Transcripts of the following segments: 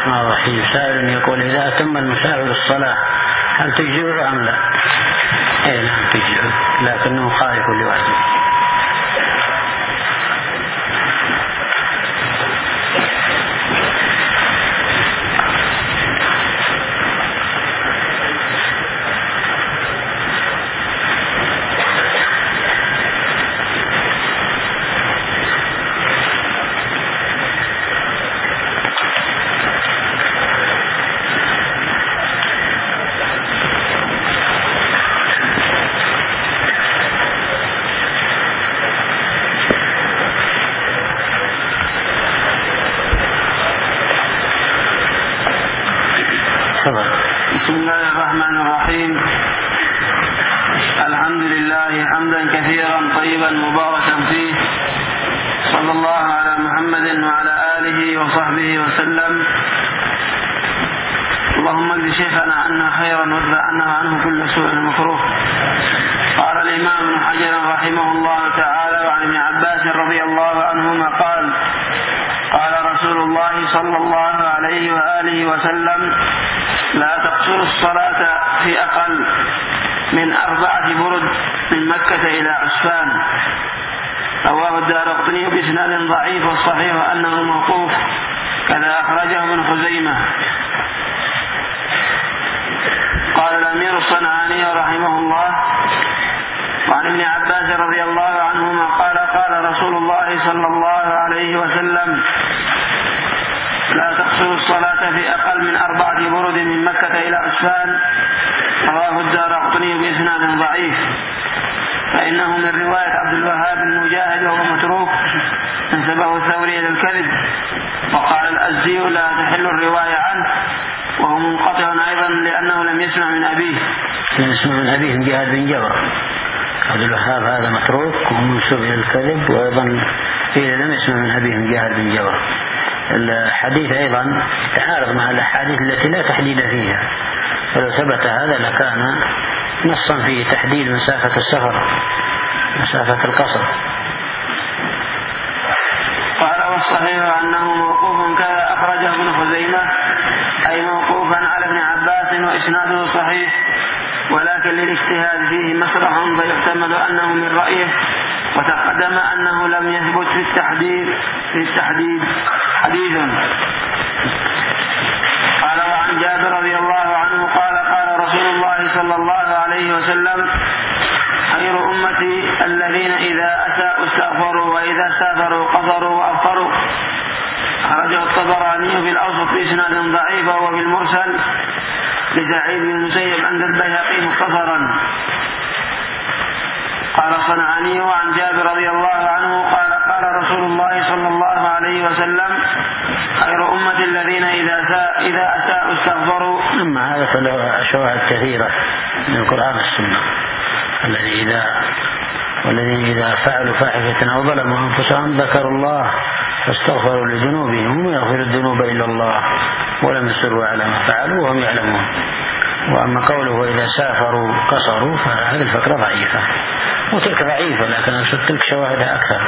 الرحمن الرحيم. سائل يقول: إذا أتم المسافر الصلاة هل تجزئه أم لا؟ نعم تجزئه، لكنه خائف لوحده. بسم الله الرحمن الرحيم. الحمد لله حمدا كثيرا طيبا مباركا فيه، صلى الله على محمد وعلى آله وصحبه وسلم. اللهم اجز شيخنا عنا خيرا وادفع عنا عنه كل سوء مكروه. قال الإمام ابن حجر رحمه الله تعالى: وعن ابن عباس رضي الله عنهما قال: قال رسول الله صلى الله عليه وآله وسلم: لا تقصروا الصلاة في أقل من 4 برد من مكة إلى عسفان. رواه الدارقطني بإسناد ضعيف، والصحيح أنه موقوف، كذا أخرجه ابن خزيمة. قال الأمير الصنعاني رحمه الله: وعن ابن عباس رضي الله عنهما قال: قال رسول الله صلى الله عليه وسلم: لا تقصروا الصلاة في أقل من 4 برد من مكة إلى عسفان. رواه الدارقطني بإسناد ضعيف، فإنه من رواية عبد الوهاب المجاهد وهو متروك، نسبه الثوري إلى الكذب. وقال الأزدي: لا تحل الرواية عنه، وهو منقطع أيضا لأنه لم يسمع من أبيه. لم يسمع من أبيه مجاهد بن جبر. عبد الوهاب هذا متروك ومنسوب إلى الكذب، وأيضا لم يسمع من أبيه مجاهد بن جبر. الحديث أيضا تعارض مع الأحاديث التي لا تحديد فيها، فلو ثبت هذا لكان نصا في تحديد مسافة السفر، مسافة القصر. قال: والصحيح أنه موقوف، كذا أخرجه ابن خزيمة، أي موقوفا على ابن عباس، وإسناده صحيح، ولكن للاجتهاد فيه مسرح، فيحتمل أنه من رأيه، وتقدم أنه لم يثبت في التحديد حديث. قال: وعن جابر رضي الله عنه قال: قال رسول الله صلى الله عليه وسلم: خير أمتي الذين إذا أساءوا استغفروا، وإذا سافروا قصروا وأفطروا. أخرجه الطبراني في الأوسط بإسناد ضعيف، وهو في المرسل لسعيد بن المسيب عند البيهقي مختصرا. قال الصنعاني: وعن جابر رضي الله عنه قال: قال رسول الله صلى الله عليه وسلم: خير أمة الذين إذا أساءوا استغفروا. أما هذا فله شواهد كثيرة من القرآن والسنة. والذين إذا فعلوا فاحشة أو ظلموا أنفسهم ذكروا الله فاستغفروا لذنوبهم، ويغفر الذنوب إلا الله، ولم يصروا على ما فعلوا وهم يعلمون. وأما قوله إذا سافروا قصروا فهذه الفكرة ضعيفة، وتلك ضعيفة، لكن تلك شواهدها أكثر.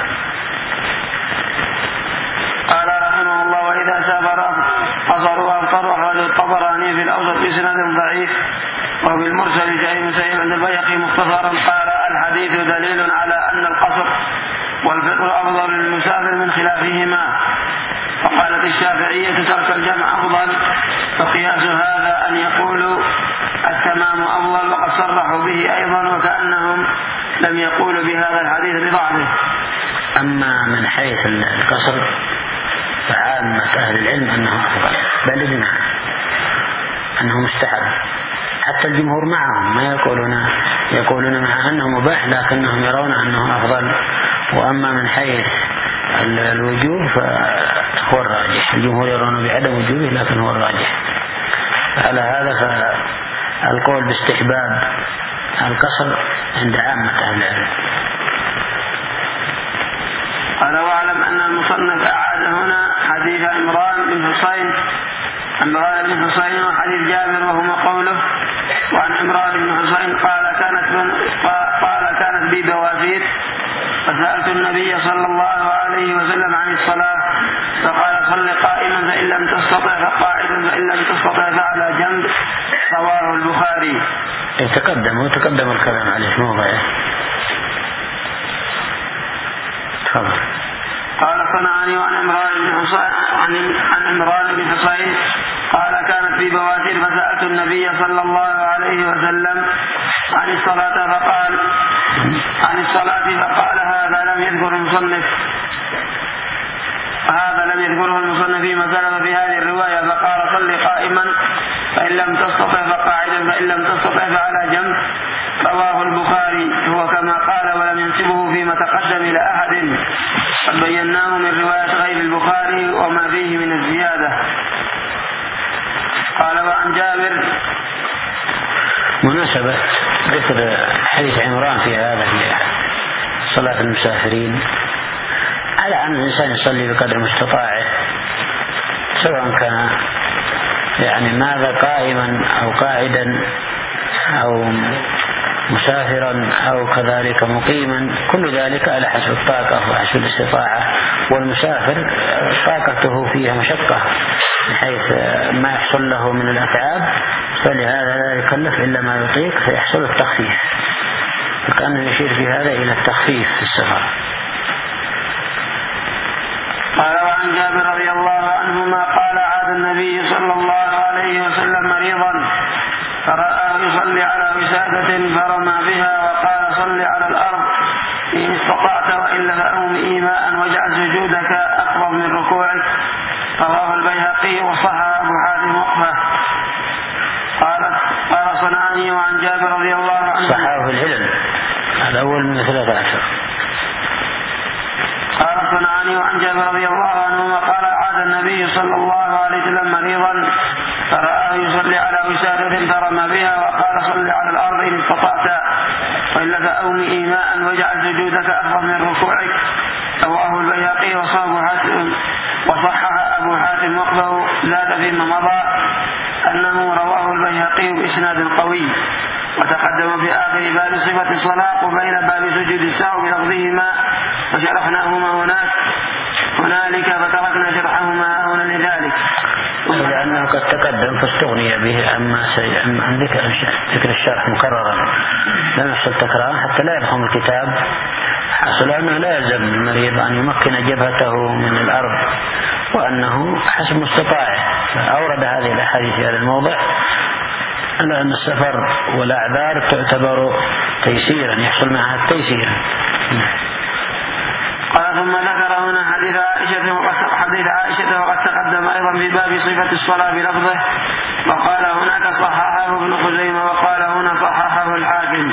قال رحمه الله: وإذا سافروا قصروا وأفطروا. أخرجه الطبراني في الأوسط بإسناد ضعيف، وفي المرسل لسعيد بن مسيب عند البيهقي مختصرا. قال: الحديث دليل على أن القصر والفطر أفضل للمسافر من خلافهما. وقالت الشافعية: ترك الجمع أفضل، فقياس هذا أن يقولوا التمام أفضل، وقد صرحوا به أيضا، وكأنهم لم يقولوا بهذا الحديث لضعفه. أما من حيث القصر فعامة أهل العلم أنه أفضل، بل إجماع أنه مستحب، حتى الجمهور معهم ما يقولون مع أنه مباح، لكنهم يرون أنه أفضل. وأما من حيث الوجوب فهو الراجح، الجمهور يرون بعدم وجوبه لكن هو الراجح. على هذا فالقول باستحباب القصر عند عامة أهل العلم. قال: واعلم أن المصنف أعاد هنا حديث عمران بن حسين وحديث جابر، وهما قوله: وعن عمران بن حسين قال: كانت بي بواسير، فسألت النبي صلى الله عليه عليه وسلم عن الصلاة فقال صل قائما فإن لم تستطع فقاعدا فإن لم تستطع فعلى جنب. رواه البخاري. تقدم الكلام عليه موضعه. قال صنعاني عن عمران بن حصين قال كانت في بواسير فسألت النبي صلى الله عليه وسلم عن الصلاة فقال هذا لم يذكره المصنف فيما سلف في هذه الرواية فقال صل قائما فإن لم تستطع فقاعدا فإن لم تستطع فعلى جنب. رواه البخاري هو كما قال ولم ينسبه فيما تقدم إلى أحد قد بيناه من رواية غير البخاري وما فيه من الزيادة. قال وعن جابر مناسبة ذكر حديث عمران في هذا في صلاة المسافرين على أن الإنسان يصلي بقدر مستطاعه سواء كان يعني ماذا قائما أو قاعدا أو مسافرا أو كذلك مقيما، كل ذلك على حسب الطاقة وحسب الاستطاعة. والمسافر طاقته فيها مشقة بحيث ما يحصل له من الأتعاب، فلهذا لا يكلف إلا ما يطيق فيحصل التخفيف، فكأنه يشير في هذا إلى التخفيف في السفر. قال وعن جابر رضي الله عنهما قال عاد النبي صلى الله عليه وسلم مريضا فرآه يصلي على وسادة فرمى بها وقال صل على الأرض إن استطعت وإلا فأوم إيماء واجعل سجودك أقرب من ركوعك. رواه البيهقي وصححه أبو حاتم وقفه. قال صنعاني وعن جابر رضي الله عنه صححه في العلل الأول من 13. قال صنعاني وعن جابر رضي الله عنه قال عاد النبي صلى الله عليه وسلم مريضا فرآه يصلي على وسادة فرمى بها وقال صل على الأرض إن استطعت وإلا فأوم إيماء واجعل سجودك أفضل من ركوعك. رواه البيهقي وصحح أبو حاتم وقفه. زاد فيما مضى أنه رواه البيهقي بإسناد قوي. وتقدم في آخر باب صفة الصلاة وبين باب سجود السهو بلفظهما وشرحناهما هنالك فتركنا شرحهما هنا لذلك، لأنه قد تقدم فاستغني به عن ذكر الشرح مكررا، لم يحصل تكرار حتى لا يفهم الكتاب. حصل أنه لا يلزم المريض أن يمكن جبهته من الأرض وأنه حسب مستطاعه. فأورد هذه الأحاديث في هذا الموضع على أن السفر والأعذار تعتبر تيسيرا يحصل معها التيسير. قال ثم ذكر هنا حديث عائشة وقد تقدم أيضا في باب صفة الصلاة بلفظه، وقال هناك صححه ابن خزيمة وقال هنا صححه الحاكم.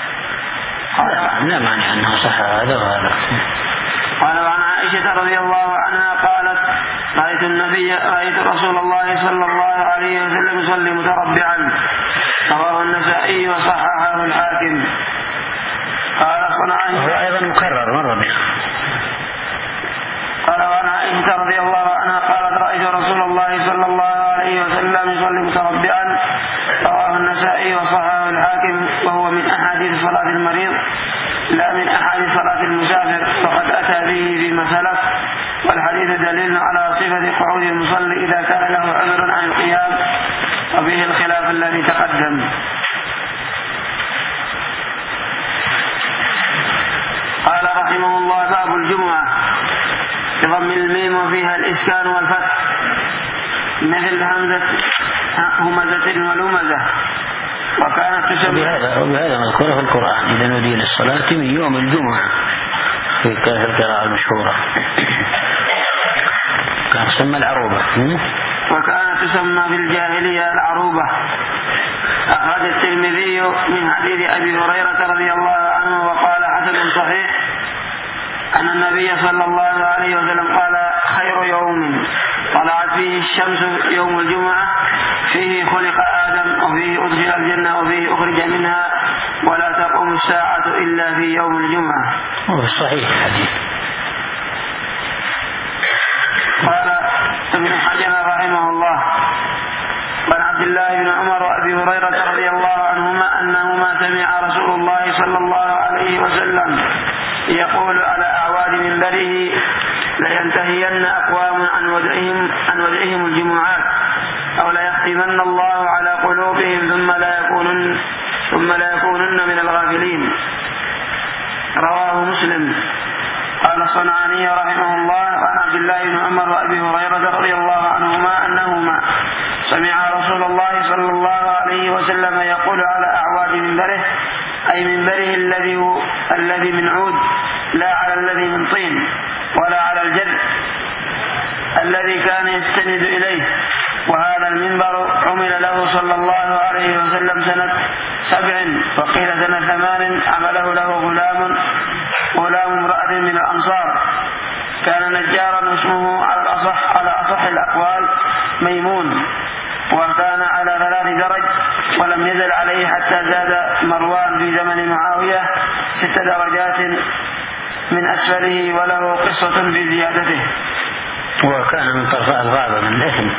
لا مانع أنه صحح هذا وهذا. قال وعن عائشة رضي الله عنها قالت رأيت رسول الله صلى الله عليه وسلم يصلي متربعا. رواه النسائي وصححه الحاكم. قال صنعاني وهو أيضا مكرر مرة بها. قال وعن عائشة رضي الله عنها قالت رأيت رسول الله صلى الله عليه وسلم يصلي متربعا. رواه النسائي وصححه الحاكم. وهو من أحاديث صلاة المريض لا من أحاديث صلاة المسافر، وقد أتى به فيما سلف، والحديث دليل على صفة قعود المصلي إذا كان له عذر عن القيام، وبه الخلاف الذي تقدم. قال رحمه الله باب الجمعة بضم الميم وفيها الإسكان والفتح مثل همزة ولمزة، وكانت تسمى وبهذا مذكورة في القرآن إذا نودي للصلاة من يوم الجمعة في القراءة المشهورة كانت تسمى العروبة، وكانت تسمى في الجاهلية العروبة. أخرج الترمذي من حديث أبي هريرة رضي الله عنه وقال حسن صحيح أن النبي صلى الله عليه وسلم قال خير يوم طلعت فيه الشمس يوم الجمعة، فيه خلق آدم وفيه أدخل الجنة وفيه أخرج منها، ولا تقوم الساعة إلا في يوم الجمعة. صحيح الحديث. قال ابن حجر رحمه الله وعن عبد عبد الله بن عمر وأبي هريرة رضي الله عنهما أنهما سمع رسول الله صلى الله عليه وسلم يقول على أعواد منبره: لينتهين أقوام عن ودعهم الجمعات أو ليختمن الله على قلوبهم ثم لا يكونن من الغافلين. رواه مسلم. قال الصنعاني رحمه الله: عن عبد الله بن عمر وأبي هريرة رضي الله عنهما أنهما سمع رسول الله صلى الله عليه وسلم يقول على أعواد منبره، أي منبره الذي من عود، لا على الذي من طين، ولا على الجد الذي كان يستند إليه. وهذا المنبر عمل له صلى الله عليه وسلم سنة 7 وقيل سنة 8 عمله له غلام امرأة من الأنصار، كان نجارا اسمه على أصح الأقوال ميمون، وكان على 3 درج، ولم يزل عليه حتى زاد مروان في زمن معاوية 6 درجات من أسفله، وله قصة في زيادته. وكان من طرفاء الغابة من الإثم.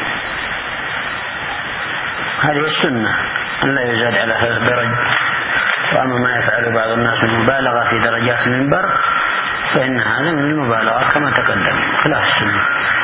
هذه السنة أن لا يزاد على 3 درج. وأما ما يفعل بعض الناس من مبالغة في درجات المنبر فإن هذا من المبالغة كما تقدم خلاف السنة.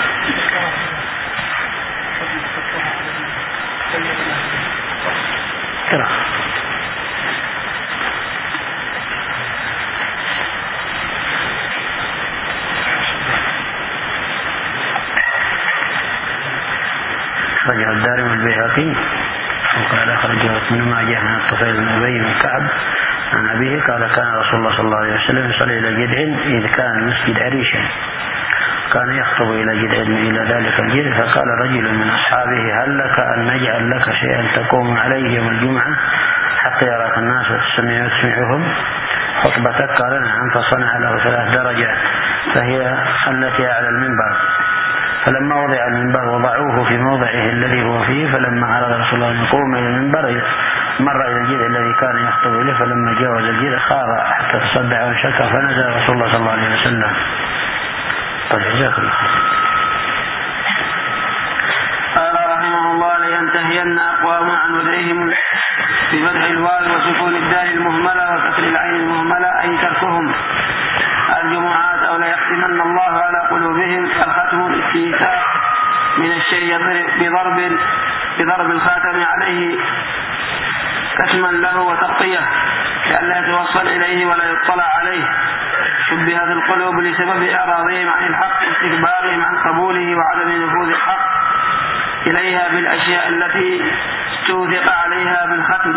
أخرجه الدارمي والبيهقي وقال أخرجه ابن ماجه عن الطفيل بن أبي بن كعب عن أبيه قال: كان رسول الله صلى الله عليه وسلم يصلي إلى جدع إذ كان المسجد عريشا، كان يخطب إلى جدع إلى ذلك الجدع، فقال رجل من أصحابه: هل لك أن نجعل لك شيئا تقوم عليه يوم الجمعة حتى يراك الناس وتسمعهم خطبتك؟ قال: نعم. فصنع له 3 درجات فهي التي على المنبر. فلما وضع المنبر وضعوه في موضعه الذي هو فيه، فلما أراد رسول الله أن يقوم إلى المنبر مر إلى الجدع الذي كان يخطب إليه، فلما جاوز الجدع خار حتى تصدع وانشكى، فنزل رسول الله صلى الله عليه وسلم. قال رحمه الله: لينتهين أقوام عن ودعهم بفتح الواو وسكون الدال المهملة وكسر العين المهملة، أي تركهم الجمعات، أو ليختمن الله على قلوبهم. الختم الاستيثاق من الشيء بضرب الخاتم عليه كتما له وتغطية لئلا يتوصل إليه ولا يطلع عليه. شبه في القلوب لسبب إعراضهم عن الحق واستكبارهم عن قبوله وعدم نفوذ الحق إليها بالأشياء التي توثق عليها بالختم،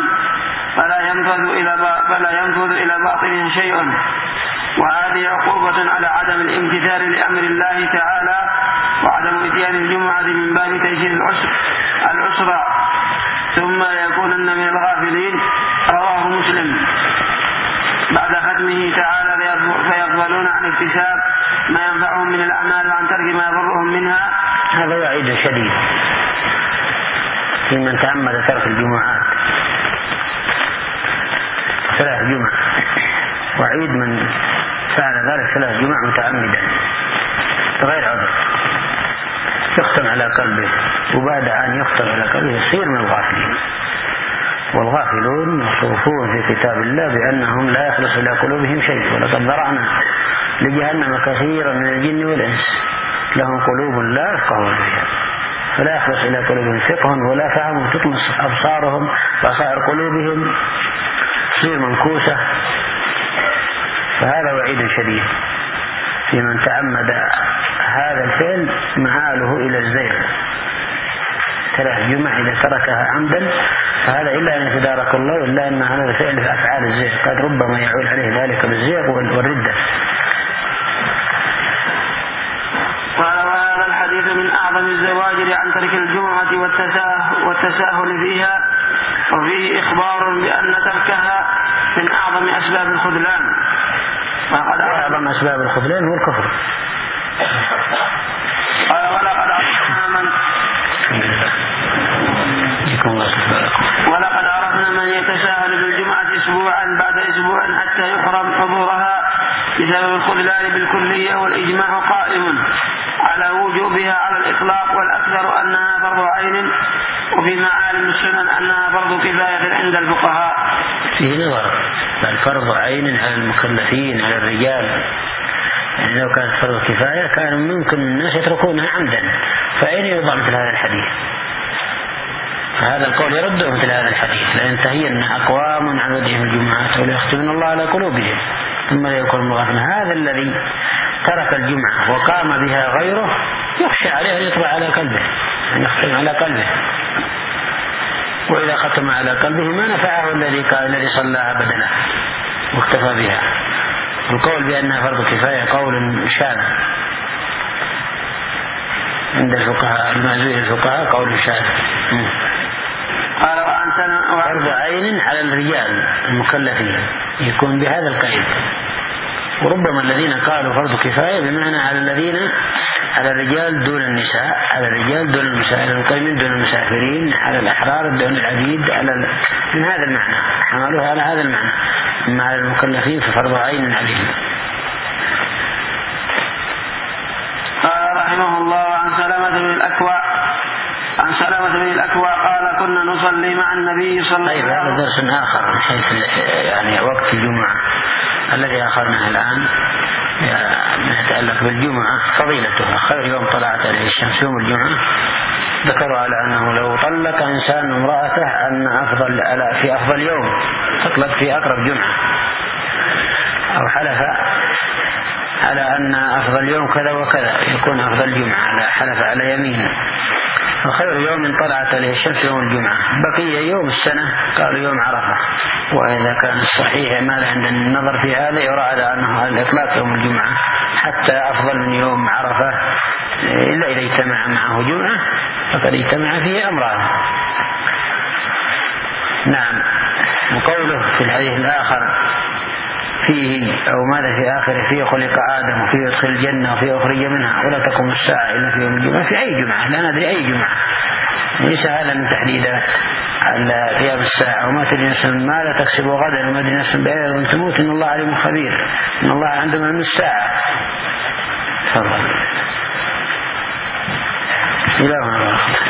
فلا ينفذ إلى باطنها شيء. وهذه عقوبة على عدم الامتثال لأمر الله تعالى وعدم إتيان الجمعة من باب تيسير العسرة، ثم يكونن من الغافلين. رواه مسلم. بعد ختمه تعالى: فيغفلون عن اكتساب ما ينفعهم من الأعمال وعن ترك ما يضرهم منها. هذا وعيد شديد في من تعمد ترك الجمعات 3 جمع، وعيد من فعل ذلك 3 جمع متعمدا غير عذر، يختم على قلبه، وبعد أن يختم على قلبه يصير من الغافلين. والغافلون مصروفون في كتاب الله بأنهم لا يخلص إلى قلوبهم شيء. ولقد ذرأنا لجهنم كثيرا من الجن والإنس لهم قلوب لا يفقهون بها، فلا يخلص إلى قلوبهم فقه ولا فهم، تطمس أبصارهم بصائر قلوبهم تصير منكوسة. فهذا وعيد شديد في من تعمد هذا الفعل معاله إلى الزيغ. 3 جمع إذا تركها عمدا فهذا إلا أن يتدارك الله، إلا أن هذا الفعل في أفعال الزيغ قد ربما يعود عليه ذلك بالزيغ والردة. قال: وهذا الحديث من أعظم الزواجر عن ترك الجمعة والتساهل فيها، وفيه إخبار بأن تركها من أعظم أسباب الخذلان. أعظم أسباب الخذلان هو الكفر. قال: ولقد عرفنا من يتساهل بالجمعة أسبوعا بعد أسبوع حتى يحرم حضورها بسبب الخذلان بالكلية، والإجماع قائم على وجوبها على الإطلاق، والأكثر أنها فرض عين، وفي معالم السنن أنها فرض كفاية عند الفقهاء. فيه نظر، بل فرض عين على المكلفين على الرجال، يعني لو كانت فرض كفاية كان ممكن الناس يتركونها عمدا، فأين يوضع مثل هذا الحديث؟ فهذا القول يرد مثل هذا الحديث: لينتهين أقوام عن ودعهم الجمعات وليختمن الله على قلوبهم ثم لا يكون مغافلا. هذا الذي ترك الجمعة وقام بها غيره يخشى عليه أن يطبع على قلبه، أن يختم على قلبه، وإذا ختم على قلبه ما نفعه الذي صلاها بدله واكتفى بها. القول بأنها فرض كفاية قول شاذ عند الفقهاء، المعزول الفقهاء قول شاذ. فرض عين على الرجال المكلفين يكون بهذا القيد، وربما الذين قالوا فرض كفاية بمعنى على الرجال دون النساء، على الرجال دون المسائل القيمين دون المسافرين، على الأحرار دون العبيد، من هذا المعنى حملوها على هذا المعنى. أما على المكلفين ففرض عين عليهم. قال رحمه الله: عن سلمة بن الأكوع قال: كنا نصلي مع النبي صلى الله عليه وسلم. هذا درس آخر من حيث يعني وقت الجمعة الذي أخذناه الآن ما يتعلق بالجمعة، فضيلتها خير يوم طلعت عليه الشمس يوم الجمعة. ذكروا على أنه لو طلق إنسان امرأته أن في أفضل يوم تطلق في أقرب جمعة، أو حلف على أن أفضل يوم كذا وكذا يكون أفضل جمعة، حلف على يمين. وخير يوم طلعت عليه الشمس يوم الجمعة، بقي يوم السنة قالوا يوم عرفة. وإذا كان الصحيح ما عند النظر في هذا يرى على أنه الإطلاق يوم الجمعة، حتى أفضل من يوم عرفة إلا إذا اجتمع معه جمعة فقد اجتمع فيه أمران. نعم. وقوله في الحديث الآخر فيه أو ماذا في آخره: فيه خلق آدم وفيه يدخل الجنة وفيه أخرج منها ولا تقوم الساعة إلا في يوم الجمعة. في أي جمعة؟ لا ندري أي جمعة، ليس هذا من تحديدات قيام الساعة. وما تدري نفس ماذا تكسب غدا وما تدري نفس بأي أرض تموت، إن الله عليم خبير، إن الله عنده علم الساعة. تفضل. إلى هنا.